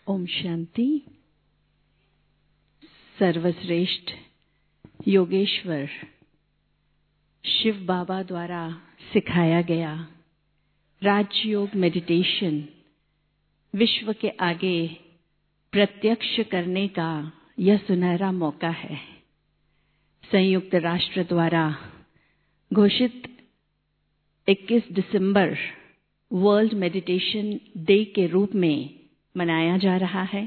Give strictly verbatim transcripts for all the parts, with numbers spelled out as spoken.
ओम शांति। सर्वश्रेष्ठ योगेश्वर शिव बाबा द्वारा सिखाया गया राजयोग मेडिटेशन विश्व के आगे प्रत्यक्ष करने का यह सुनहरा मौका है। संयुक्त राष्ट्र द्वारा घोषित इक्कीस दिसंबर वर्ल्ड मेडिटेशन डे के रूप में मनाया जा रहा है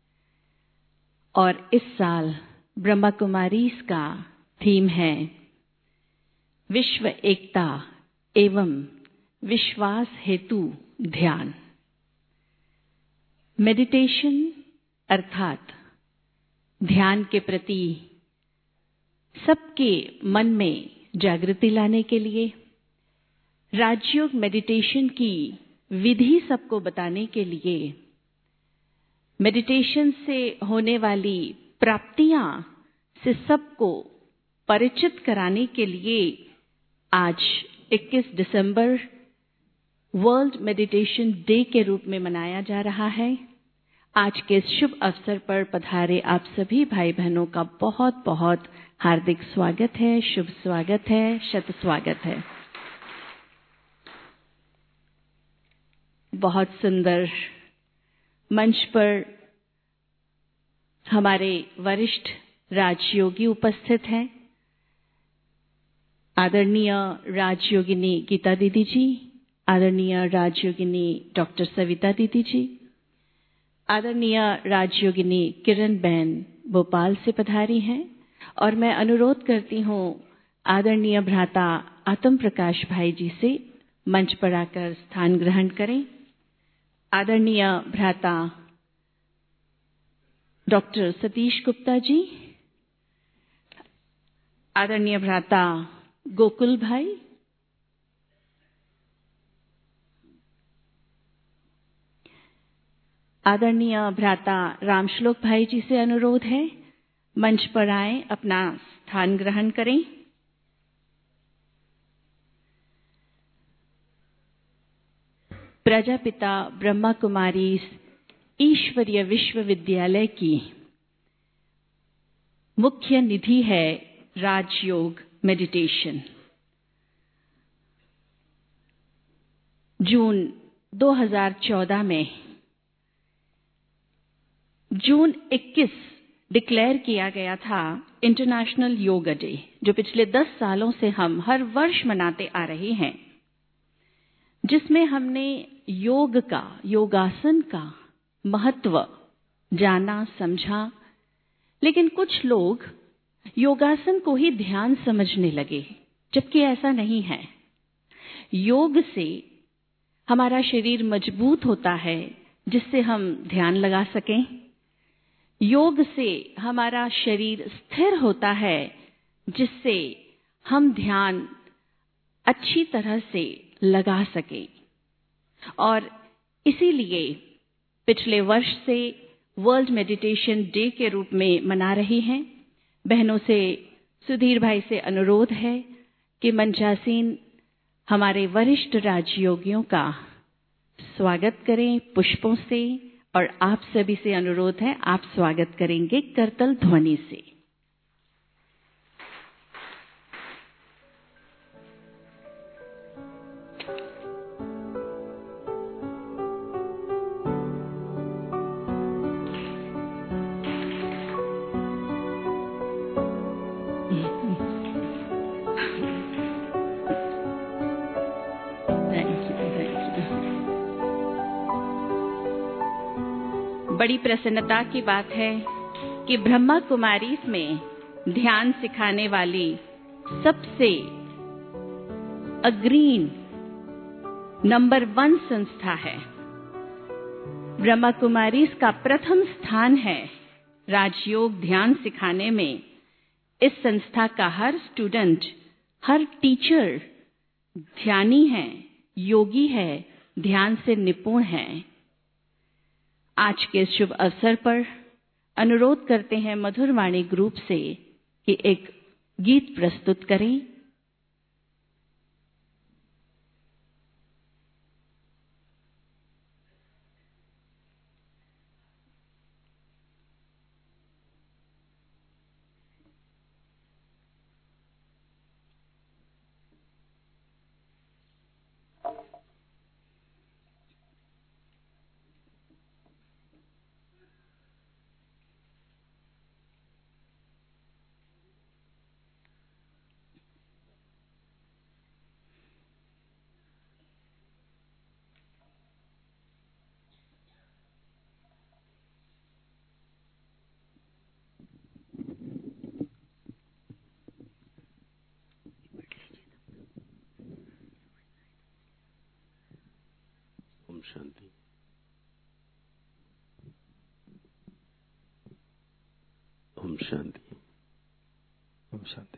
और इस साल ब्रह्मा कुमारीज का थीम है विश्व एकता एवं विश्वास हेतु ध्यान। मेडिटेशन अर्थात ध्यान के प्रति सबके मन में जागृति लाने के लिए, राजयोग मेडिटेशन की विधि सबको बताने के लिए, मेडिटेशन से होने वाली प्राप्तियां से सबको परिचित कराने के लिए आज इक्कीस दिसंबर वर्ल्ड मेडिटेशन डे के रूप में मनाया जा रहा है। आज के इस शुभ अवसर पर पधारे आप सभी भाई बहनों का बहुत बहुत हार्दिक स्वागत है, शुभ स्वागत है, शत स्वागत है। बहुत सुंदर मंच पर हमारे वरिष्ठ राजयोगी उपस्थित हैं। आदरणीय राजयोगिनी गीता दीदी जी, आदरणीय राजयोगिनी डॉक्टर सविता दीदी जी, आदरणीय राजयोगिनी किरण बहन भोपाल से पधारी हैं और मैं अनुरोध करती हूँ आदरणीय भ्राता आत्म प्रकाश भाई जी से मंच पर आकर स्थान ग्रहण करें। आदरणीय भ्राता डॉक्टर सतीश गुप्ता जी, आदरणीय भ्राता गोकुल भाई, आदरणीय भ्राता रामश्लोक भाई जी से अनुरोध है मंच पर आए, अपना स्थान ग्रहण करें। प्रजापिता ब्रह्मा कुमारी ईश्वरीय विश्वविद्यालय की मुख्य निधि है राजयोग मेडिटेशन। जून दो हज़ार चौदह में जून इक्कीस डिक्लेयर किया गया था इंटरनेशनल योगा डे, जो पिछले दस सालों से हम हर वर्ष मनाते आ रहे हैं, जिसमें हमने योग का, योगासन का महत्व जाना, समझा। लेकिन कुछ लोग योगासन को ही ध्यान समझने लगे, जबकि ऐसा नहीं है। योग से हमारा शरीर मजबूत होता है, जिससे हम ध्यान लगा सकें। योग से हमारा शरीर स्थिर होता है, जिससे हम ध्यान अच्छी तरह से लगा सकें। और इसीलिए पिछले वर्ष से वर्ल्ड मेडिटेशन डे के रूप में मना रही हैं। बहनों से, सुधीर भाई से अनुरोध है कि मंचासीन हमारे वरिष्ठ राजयोगियों का स्वागत करें पुष्पों से, और आप सभी से अनुरोध है आप स्वागत करेंगे करतल ध्वनि से। बड़ी प्रसन्नता की बात है कि ब्रह्मा कुमारी में ध्यान सिखाने वाली सबसे अग्रणी नंबर वन संस्था है। ब्रह्मा कुमारी का प्रथम स्थान है राजयोग ध्यान सिखाने में। इस संस्था का हर स्टूडेंट, हर टीचर ध्यानी है, योगी है, ध्यान से निपुण है। आज के शुभ अवसर पर अनुरोध करते हैं मधुर वाणी ग्रुप से कि एक गीत प्रस्तुत करें। शांति। ओम शांति। ओम शांति।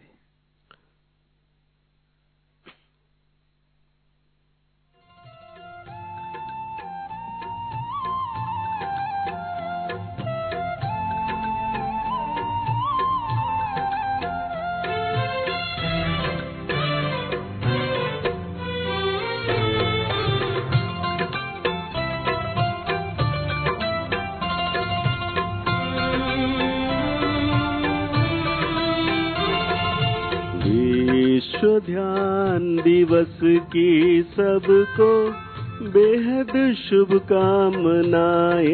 विश्व ध्यान दिवस की सबको बेहद शुभकामनाएं।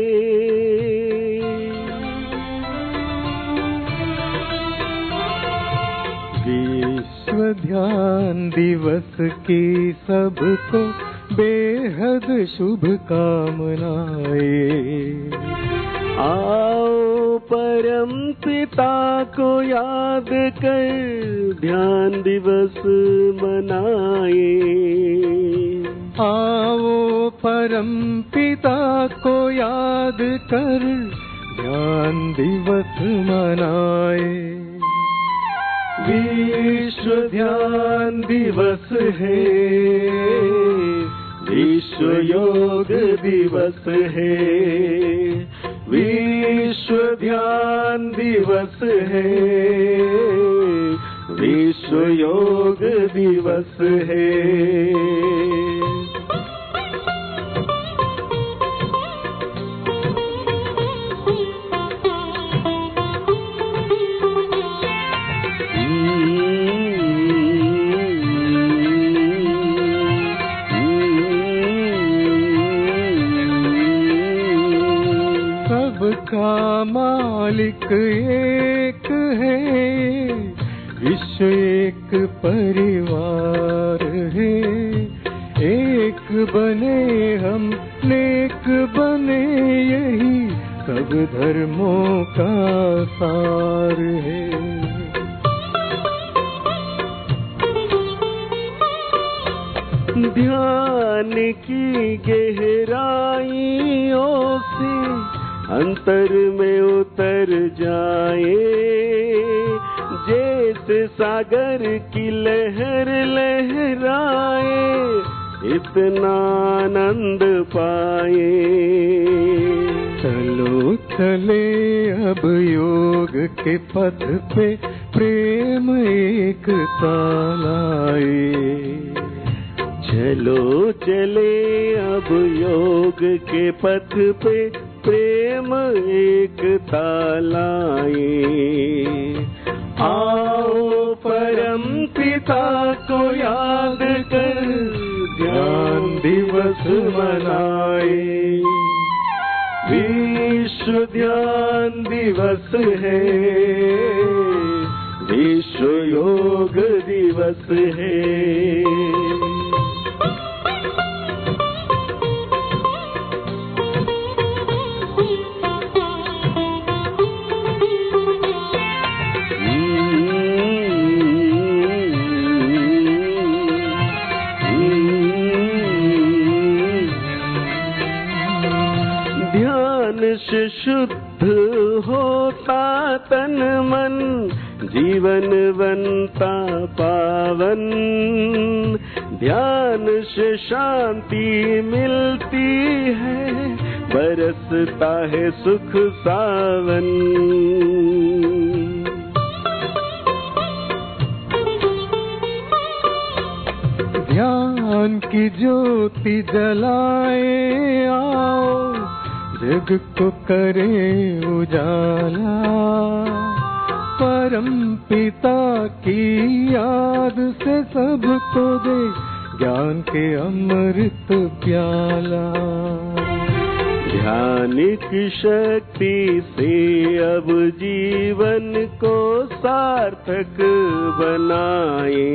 विश्व ध्यान दिवस की सबको बेहद शुभकामनाएं। आओ परम पिता को याद कर ध्यान दिवस मनाए। आओ परम पिता को याद कर ध्यान दिवस मनाए। विश्व ध्यान दिवस है, विश्व योग दिवस है, विश्व ध्यान दिवस है, विश्व योग दिवस है। सबका मालिक एक है, विश्व एक परिवार है। एक बने हम नेक बने, यही सब धर्मों का सार है। ध्यान की गहराइयों से अंतर में उतर जाए, जैसे सागर की लहर लहराए, इतना आनंद पाए। चलो चले अब योग के पथ पे, प्रेम एकता लाए। चलो चले अब योग के पथ पे, प्रेम एकता लाए। आओ परम पिता को याद कर ध्यान दिवस मनाए। विश्व ध्यान दिवस है, विश्व योग दिवस है। से शुद्ध होता तन मन, जीवन बनता पावन। ध्यान से शांति मिलती है, बरसता है सुख सावन। ध्यान की ज्योति जलाए आओ, जग को करे उजाला। परम पिता की याद से सबको दे ज्ञान के अमृत प्याला। ध्यान की शक्ति से अब जीवन को सार्थक बनाए।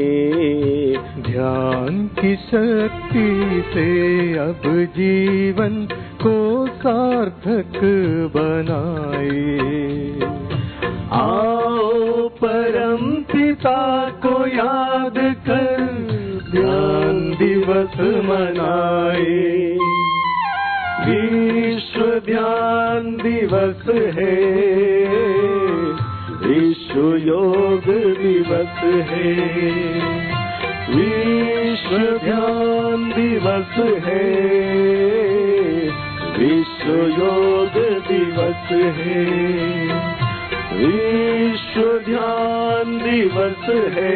ध्यान की शक्ति से अब जीवन को सार्थक बनाए। आओ परम पिता को याद कर ध्यान दिवस दिवस मनाए। विश्व ध्यान दिवस है, विश्व योग दिवस है। विश्व ध्यान दिवस है, विश्व योग दिवस है। विश्व ध्यान दिवस है,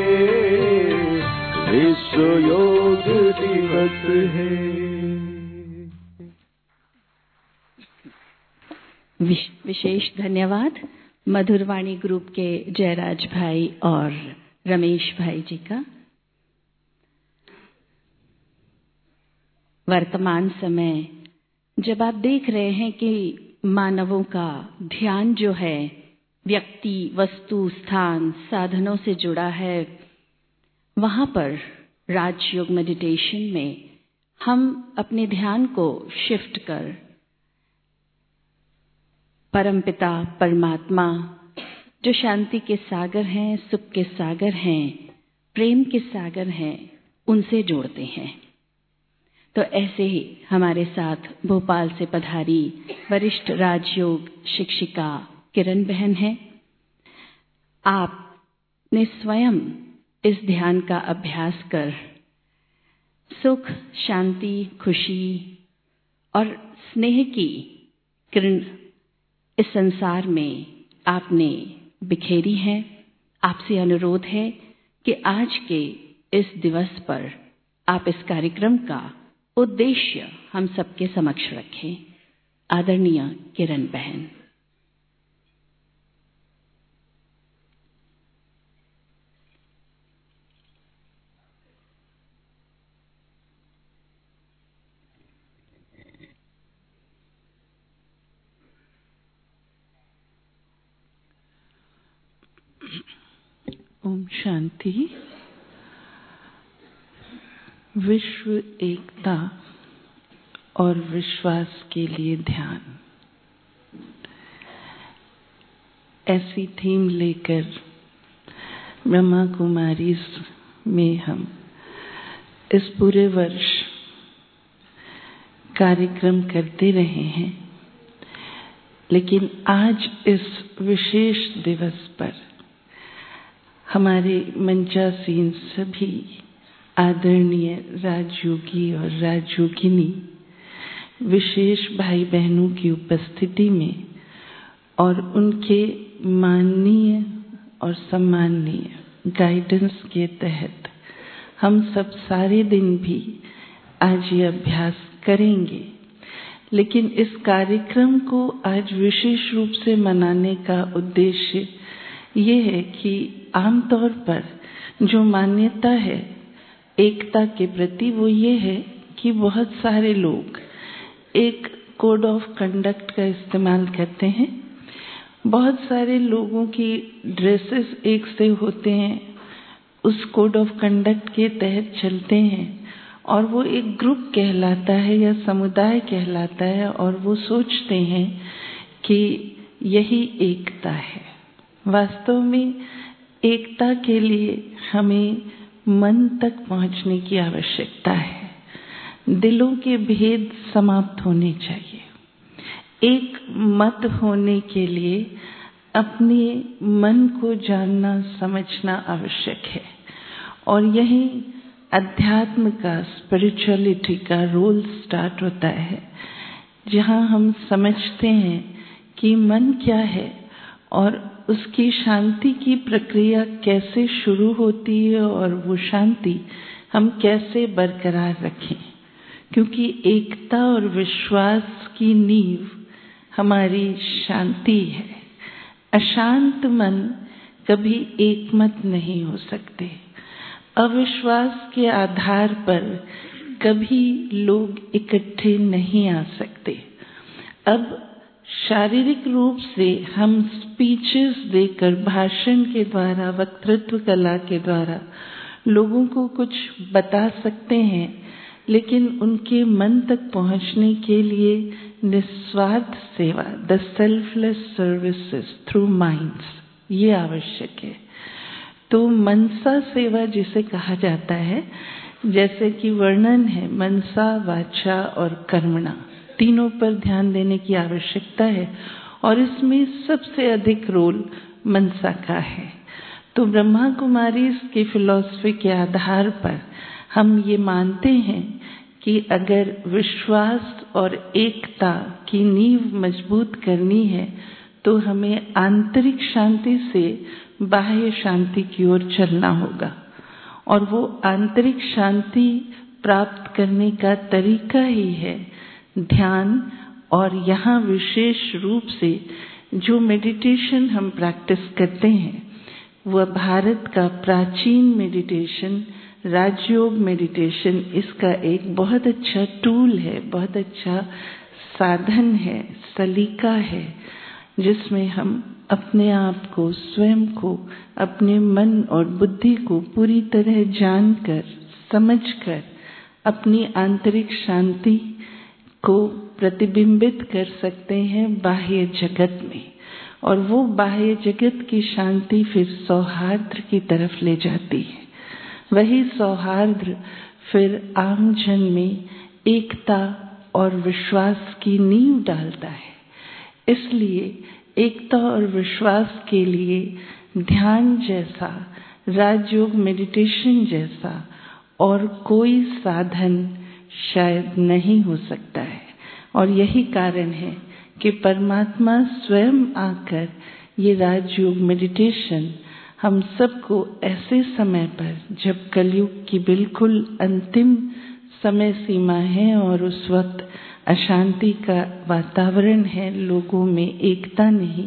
विश्व योग दिवस है। विशेष धन्यवाद मधुरवाणी ग्रुप के जयराज भाई और रमेश भाई जी का। वर्तमान समय जब आप देख रहे हैं कि मानवों का ध्यान जो है व्यक्ति, वस्तु, स्थान, साधनों से जुड़ा है, वहां पर राजयोग मेडिटेशन में हम अपने ध्यान को शिफ्ट कर परमपिता परमात्मा जो शांति के सागर हैं, सुख के सागर हैं, प्रेम के सागर हैं, उनसे जोड़ते हैं। तो ऐसे ही हमारे साथ भोपाल से पधारी वरिष्ठ राजयोग शिक्षिका किरण बहन है। आपने स्वयं इस ध्यान का अभ्यास कर सुख, शांति, खुशी और स्नेह की किरण इस संसार में आपने बिखेरी है। आपसे अनुरोध है कि आज के इस दिवस पर आप इस कार्यक्रम का उद्देश्य हम सबके समक्ष रखें। आदरणीय किरण बहन। ओम शांति। विश्व एकता और विश्वास के लिए ध्यान, ऐसी थीम लेकर ब्रह्मा कुमारी में हम इस पूरे वर्ष कार्यक्रम करते रहे हैं, लेकिन आज इस विशेष दिवस पर हमारे मंचासीन सभी आदरणीय राजयोगी और राजयोगिनी विशेष भाई बहनों की उपस्थिति में और उनके माननीय और सम्माननीय गाइडेंस के तहत हम सब सारे दिन भी आज ये अभ्यास करेंगे। लेकिन इस कार्यक्रम को आज विशेष रूप से मनाने का उद्देश्य ये है कि आमतौर पर जो मान्यता है एकता के प्रति वो ये है कि बहुत सारे लोग एक कोड ऑफ कंडक्ट का इस्तेमाल करते हैं। बहुत सारे लोगों की ड्रेसेस एक से होते हैं, उस कोड ऑफ कंडक्ट के तहत चलते हैं और वो एक ग्रुप कहलाता है या समुदाय कहलाता है और वो सोचते हैं कि यही एकता है। वास्तव में एकता के लिए हमें मन तक पहुंचने की आवश्यकता है। दिलों के भेद समाप्त होने चाहिए। एक मत होने के लिए अपने मन को जानना समझना आवश्यक है और यही अध्यात्म का, स्पिरिचुअलिटी का रोल स्टार्ट होता है, जहाँ हम समझते हैं कि मन क्या है और उसकी शांति की प्रक्रिया कैसे शुरू होती है और वो शांति हम कैसे बरकरार रखें, क्योंकि एकता और विश्वास की नींव हमारी शांति है। अशांत मन कभी एकमत नहीं हो सकते। अविश्वास के आधार पर कभी लोग इकट्ठे नहीं आ सकते। अब शारीरिक रूप से हम स्पीचेस देकर, भाषण के द्वारा, वक्तृत्व कला के द्वारा लोगों को कुछ बता सकते हैं, लेकिन उनके मन तक पहुंचने के लिए निस्वार्थ सेवा, the selfless services through minds, ये आवश्यक है। तो मनसा सेवा जिसे कहा जाता है, जैसे कि वर्णन है मनसा, वाचा और कर्मणा, तीनों पर ध्यान देने की आवश्यकता है और इसमें सबसे अधिक रोल मनसा का है। तो ब्रह्मा कुमारी की फिलॉसफी के आधार पर हम ये मानते हैं कि अगर विश्वास और एकता की नींव मजबूत करनी है तो हमें आंतरिक शांति से बाह्य शांति की ओर चलना होगा, और वो आंतरिक शांति प्राप्त करने का तरीका ही है ध्यान। और यहाँ विशेष रूप से जो मेडिटेशन हम प्रैक्टिस करते हैं वह भारत का प्राचीन मेडिटेशन राजयोग मेडिटेशन, इसका एक बहुत अच्छा टूल है, बहुत अच्छा साधन है, सलीका है, जिसमें हम अपने आप को, स्वयं को, अपने मन और बुद्धि को पूरी तरह जानकर, समझकर अपनी आंतरिक शांति को प्रतिबिंबित कर सकते हैं बाह्य जगत में, और वो बाह्य जगत की शांति फिर सौहार्द की तरफ ले जाती है। वही सौहार्द फिर आम जन में एकता और विश्वास की नींव डालता है। इसलिए एकता और विश्वास के लिए ध्यान जैसा, राजयोग मेडिटेशन जैसा और कोई साधन शायद नहीं हो सकता है। और यही कारण है कि परमात्मा स्वयं आकर ये राजयोग मेडिटेशन हम सबको ऐसे समय पर, जब कलयुग की बिल्कुल अंतिम समय सीमा है और उस वक्त अशांति का वातावरण है, लोगों में एकता नहीं,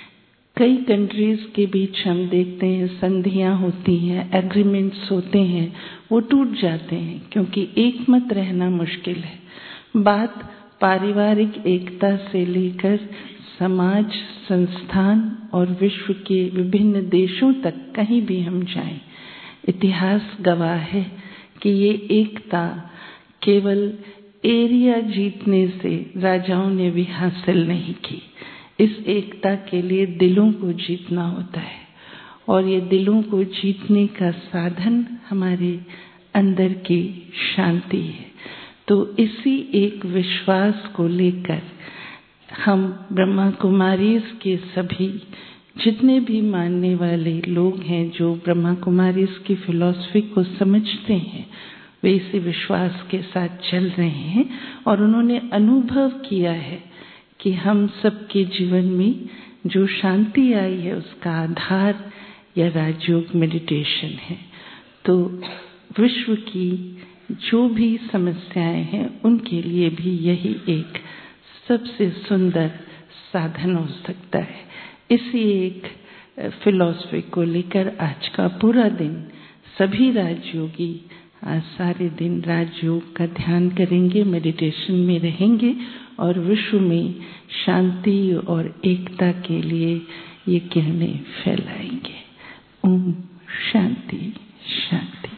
कई कंट्रीज के बीच हम देखते हैं संधियां होती हैं, एग्रीमेंट्स होते हैं, वो टूट जाते हैं क्योंकि एक मत रहना मुश्किल है। बात पारिवारिक एकता से लेकर समाज, संस्थान और विश्व के विभिन्न देशों तक कहीं भी हम जाएं, इतिहास गवाह है कि ये एकता केवल एरिया जीतने से राजाओं ने भी हासिल नहीं की। इस एकता के लिए दिलों को जीतना होता है, और ये दिलों को जीतने का साधन हमारे अंदर की शांति है। तो इसी एक विश्वास को लेकर हम ब्रह्मा कुमारीज के सभी जितने भी मानने वाले लोग हैं, जो ब्रह्मा कुमारीज की फिलॉसफी को समझते हैं, वे इसी विश्वास के साथ चल रहे हैं। और उन्होंने अनुभव किया है कि हम सबके जीवन में जो शांति आई है उसका आधार या राजयोग मेडिटेशन है। तो विश्व की जो भी समस्याएं हैं उनके लिए भी यही एक सबसे सुंदर साधन हो सकता है। इसी एक फिलॉसफी को लेकर आज का पूरा दिन सभी राजयोगी आज सारे दिन राजयोग का ध्यान करेंगे, मेडिटेशन में रहेंगे और विश्व में शांति और एकता के लिए ये किरणें फैलाएंगे। ओम शांति शांति।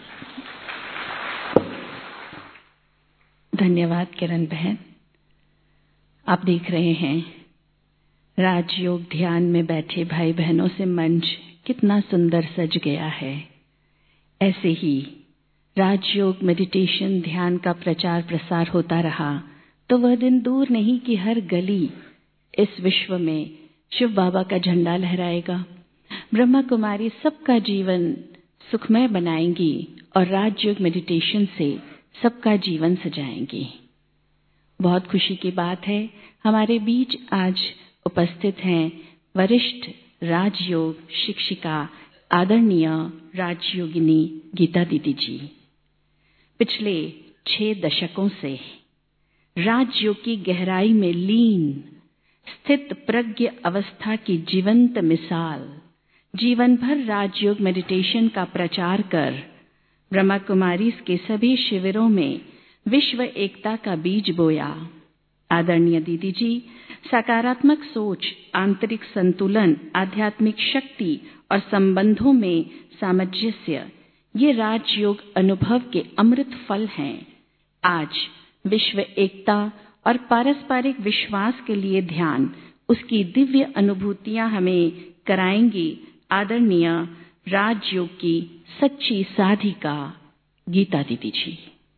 धन्यवाद किरण बहन। आप देख रहे हैं राजयोग ध्यान में बैठे भाई बहनों से मंच कितना सुंदर सज गया है। ऐसे ही राजयोग मेडिटेशन ध्यान का प्रचार प्रसार होता रहा तो वह दिन दूर नहीं कि हर गली इस विश्व में शिव बाबा का झंडा लहराएगा। ब्रह्मा कुमारी सबका जीवन सुखमय बनाएंगी और राजयोग मेडिटेशन से सबका जीवन सजाएंगी। बहुत खुशी की बात है, हमारे बीच आज उपस्थित हैं वरिष्ठ राजयोग शिक्षिका आदरणीय राजयोगिनी गीता दीदी जी। पिछले छह दशकों से राजयोग की गहराई में लीन स्थित प्रज्ञ अवस्था की जीवंत मिसाल, जीवन भर राजयोग मेडिटेशन का प्रचार कर ब्रह्मा कुमारीज के सभी शिविरों में विश्व एकता का बीज बोया। आदरणीय दीदी जी सकारात्मक सोच, आंतरिक संतुलन, आध्यात्मिक शक्ति और संबंधों में सामंजस्य, ये राजयोग अनुभव के अमृत फल हैं। आज विश्व एकता और पारस्परिक विश्वास के लिए ध्यान, उसकी दिव्य अनुभूतियां हमें कराएंगी आदरणीय राजयोग की सच्ची साधिका गीता दीदी जी।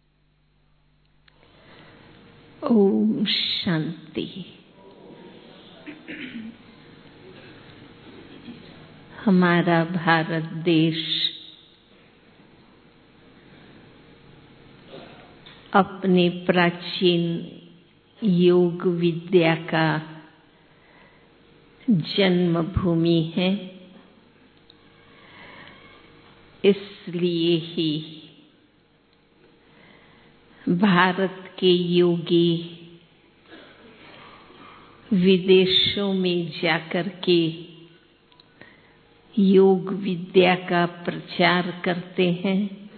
ओम शांति। हमारा भारत देश अपने प्राचीन योग विद्या का जन्मभूमि है। इसलिए ही भारत के योगी विदेशों में जाकर के योग विद्या का प्रचार करते हैं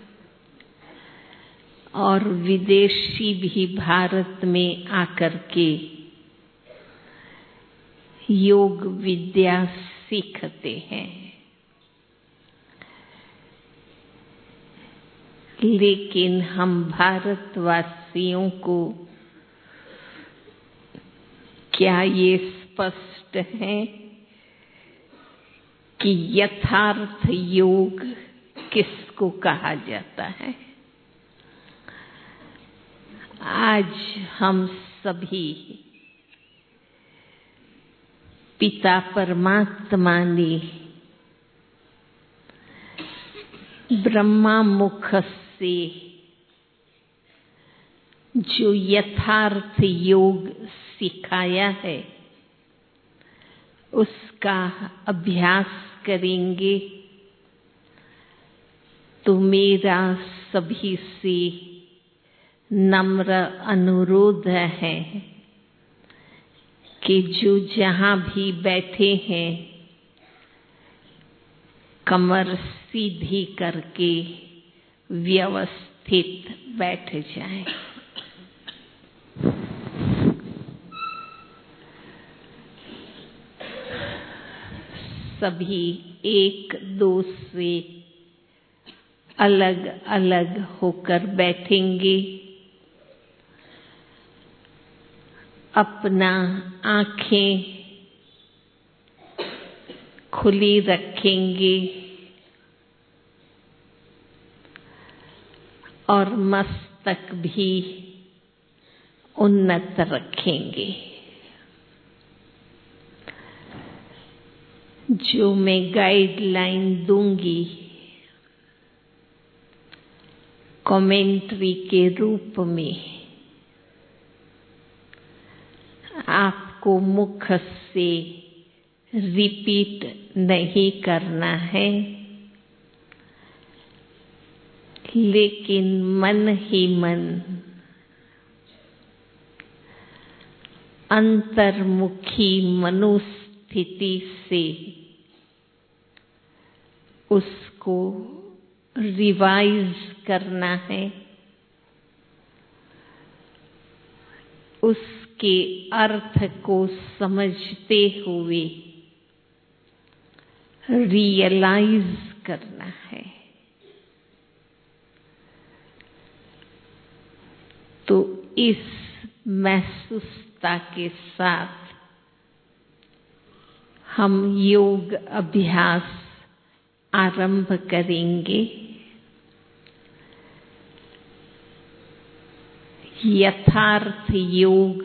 और विदेशी भी भारत में आकर के योग विद्या सीखते हैं। लेकिन हम भारतवासियों को क्या ये स्पष्ट है कि यथार्थ योग किसको कहा जाता है? आज हम सभी पिता परमात्मा ने ब्रह्मा मुख से जो यथार्थ योग सिखाया है उसका अभ्यास करेंगे। तो मेरा सभी से नम्र अनुरोध है कि जो जहाँ भी बैठे हैं कमर सीधी करके व्यवस्थित बैठ जाएं। सभी एक दो से अलग अलग होकर बैठेंगे। अपना आँखें खुली रखेंगे और मस्तक भी उन्नत रखेंगे। जो मैं गाइडलाइन दूंगी कमेंट्री के रूप में, आपको मुख से रिपीट नहीं करना है, लेकिन मन ही मन अंतर्मुखी मनोस्थिति से उसको रिवाइज करना है। उसके अर्थ को समझते हुए रियलाइज करना है। तो इस महसूसता के साथ हम योग अभ्यास आरंभ करेंगे। यथार्थ योग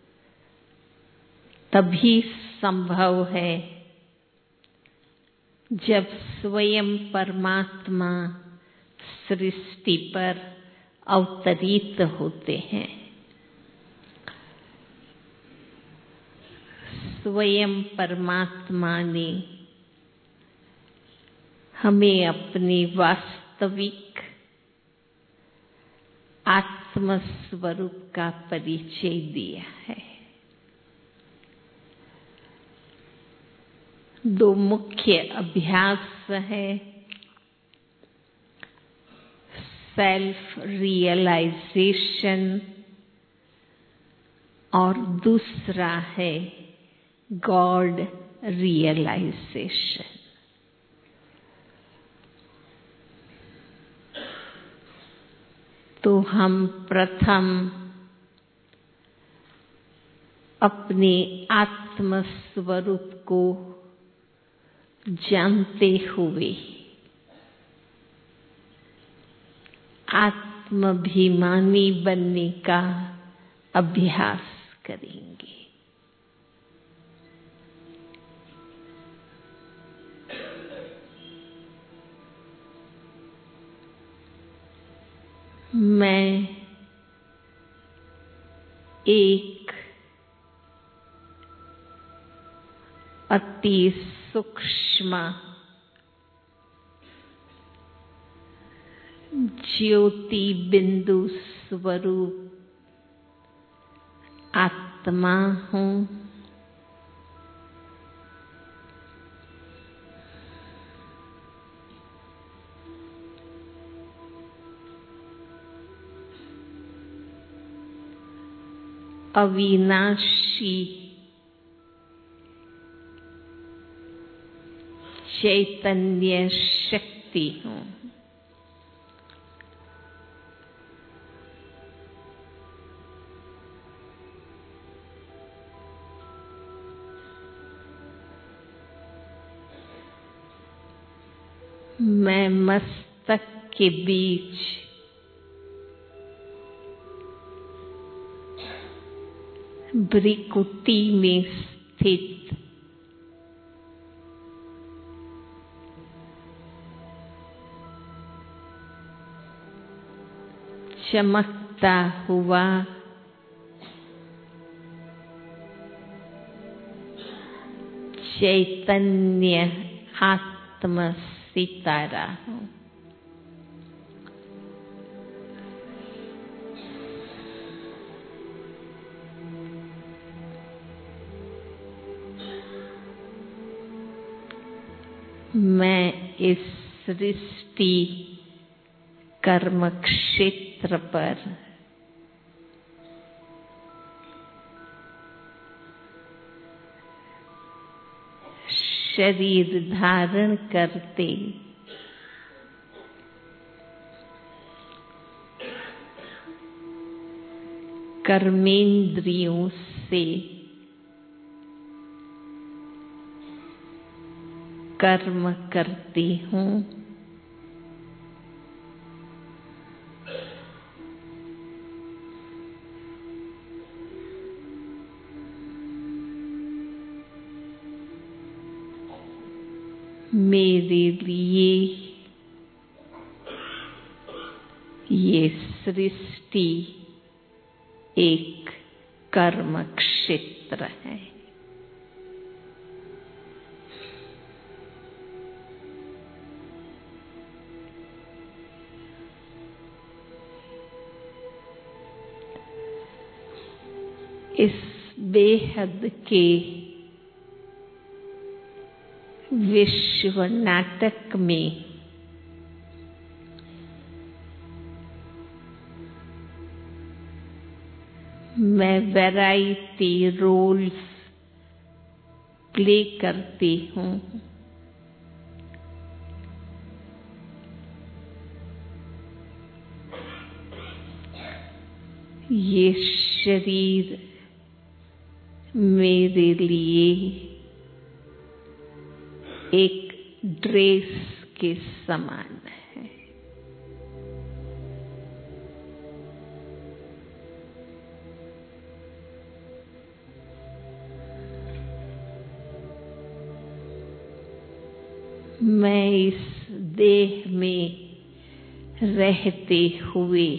तभी संभव है जब स्वयं परमात्मा सृष्टि पर अवतरित होते हैं। स्वयं परमात्मा ने हमें अपने वास्तविक आत्म स्वरूप का परिचय दिया है। दो मुख्य अभ्यास है, सेल्फ रियलाइजेशन और दूसरा है गॉड रियलाइजेशन। तो हम प्रथम अपने आत्म स्वरूप को जानते हुए आत्माभिमानी बनने का अभ्यास करेंगे। मैं एक अति सूक्ष्म ज्योति बिंदु स्वरूप आत्मा हूँ। अविनाशी चैतन्य शक्ति हूँ। मैं मस्तक के बीच भ्रिकुटी में स्थित चमकता हुआ चैतन्य आत्म सितारा हूँ। मैं इस सृष्टि कर्म क्षेत्र पर शरीर धारण करते कर्मेंद्रियों से कर्म करती हूँ। मेरे लिए ये सृष्टि एक कर्म क्षेत्र है। इस बेहद के विश्व नाटक में मैं वैरायटी रोल्स प्ले करती हूँ। ये शरीर मेरे लिए एक ड्रेस के समान है। मैं इस देह में रहते हुए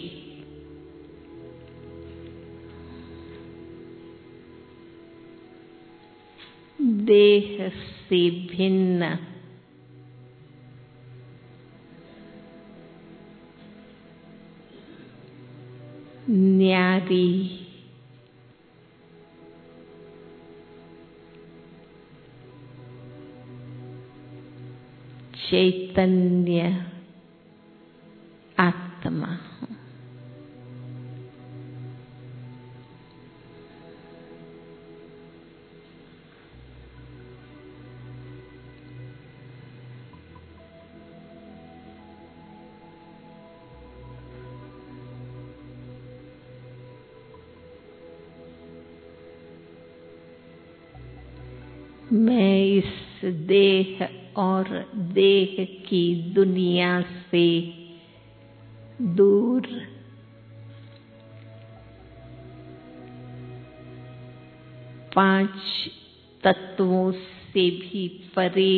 देह से भिन्न न्यारी चैतन्य आत्मा हूँ। मैं इस देह और देह की दुनिया से दूर, पांच तत्वों से भी परे,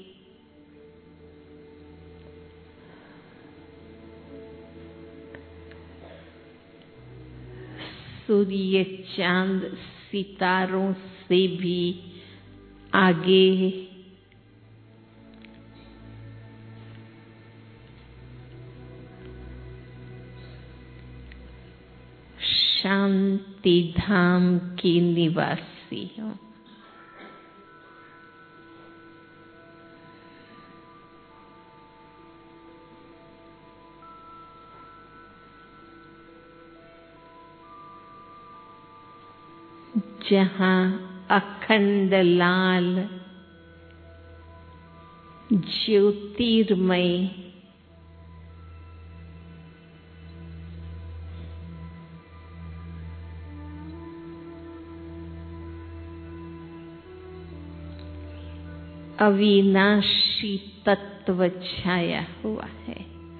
सूर्य चांद सितारों से भी आगे, शांति धाम की निवासी हूँ। जहाँ अखंड लाल ज्योतिर्मय अविनाशी तत्व छाया हुआ है।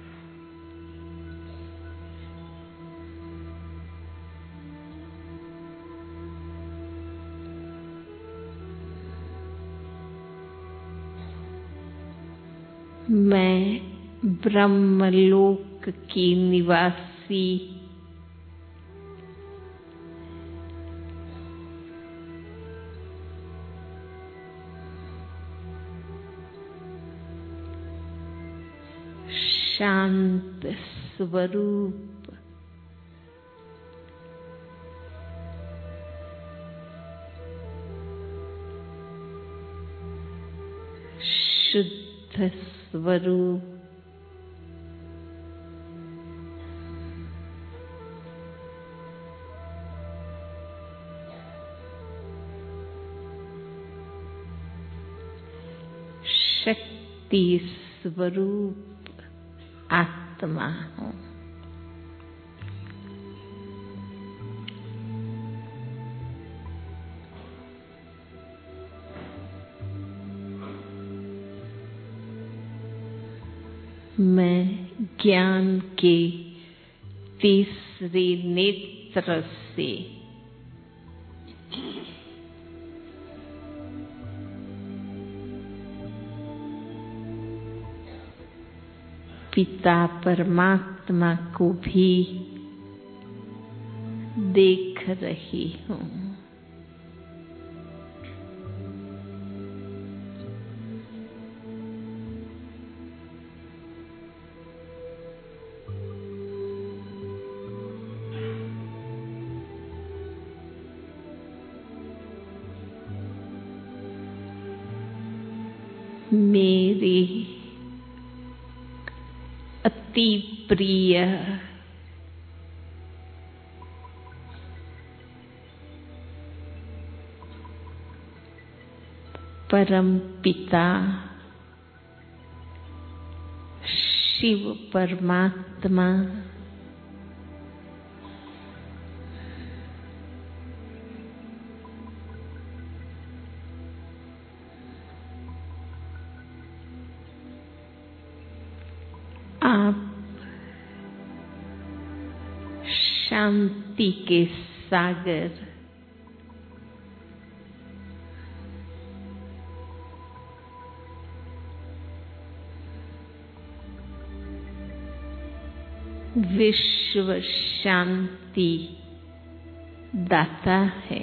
मैं ब्रह्मलोक की निवासी शांत स्वरूप शुद्ध स्वरूप शक्ति स्वरूप आत्मा हूँ। मैं ज्ञान के तीसरे नेत्र से पिता परमात्मा को भी देख रही हूँ। मेरे अति प्रिय परम पिता शिव परमात्मा आप शांति के सागर विश्व शांति दाता है।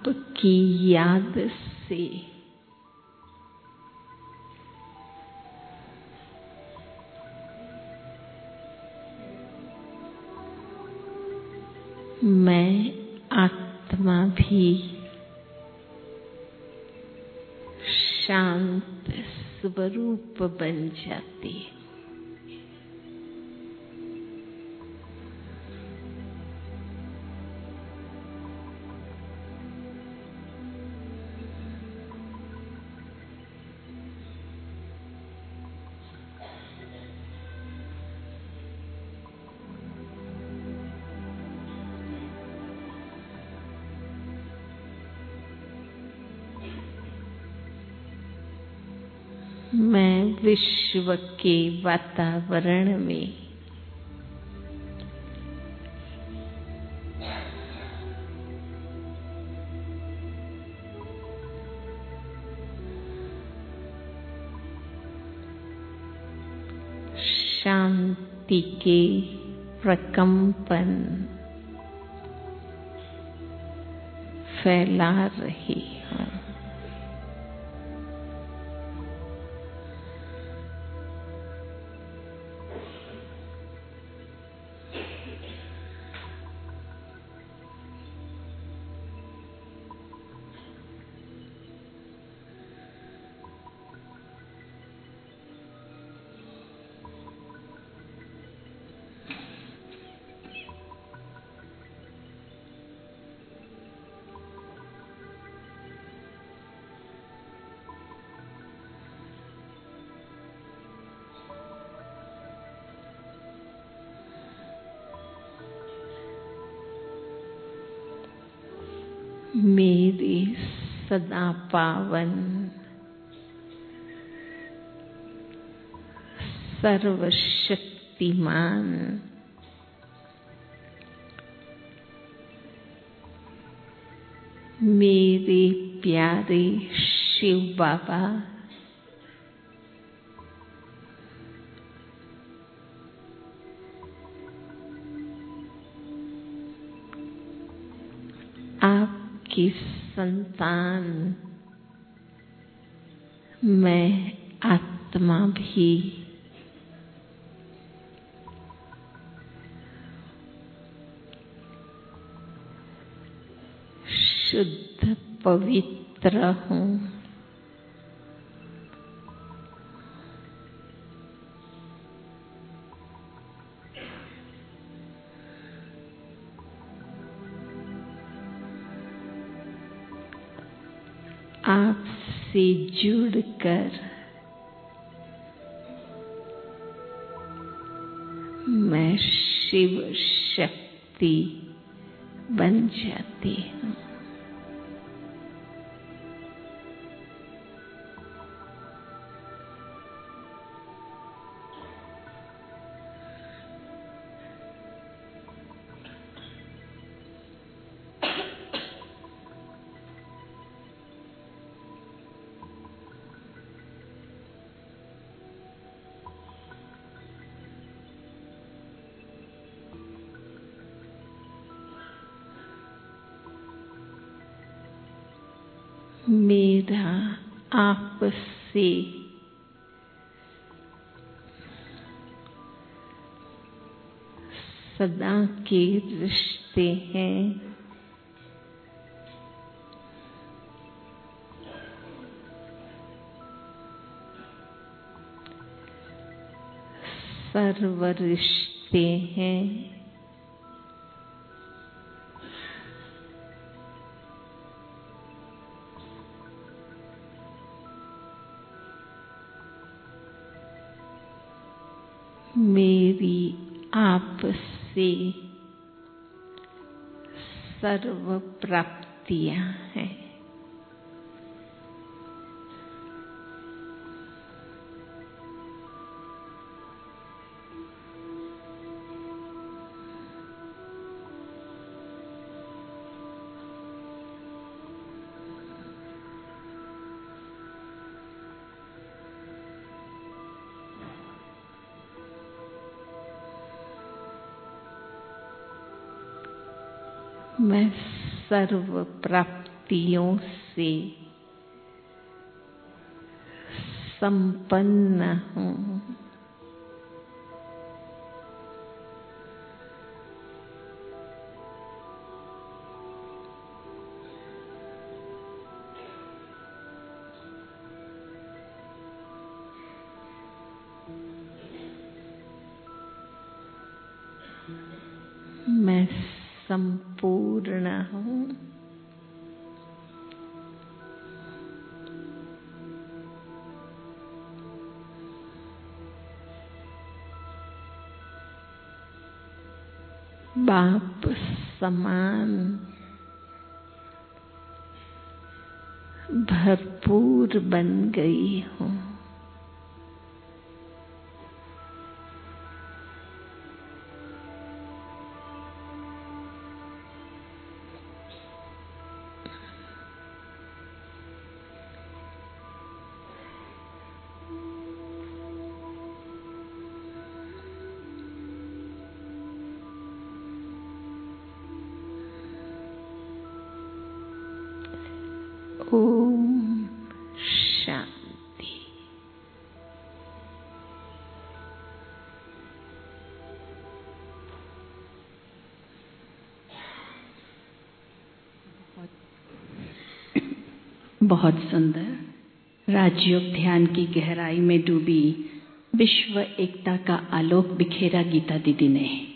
आपकी याद से मैं आत्मा भी शांत स्वरूप बन जाती है। मैं विश्व के वातावरण में शांति के प्रकंपन फैला रही हूँ। मेरे सदा पावन सर्वशक्तिमान मेरे प्यारे शिव बाबा, आपकी संतान मैं आत्मा भी शुद्ध पवित्र हूँ। आपसे जुड़कर मैं शिव शक्ति बन जाती हूँ। मेरा आपसे सदा के रिश्ते हैं। सर्व रिश्ते हैं। मेरी आपसे सर्व प्राप्तियां हैं। मैं सर्व प्राप्त शक्तियों से संपन्न हूँ। मैं संपूर्ण हूँ। बाप समान भरपूर बन गई हूँ। ओम शांति। बहुत सुंदर राजयोग ध्यान की गहराई में डूबी विश्व एकता का आलोक बिखेरा गीता दीदी ने।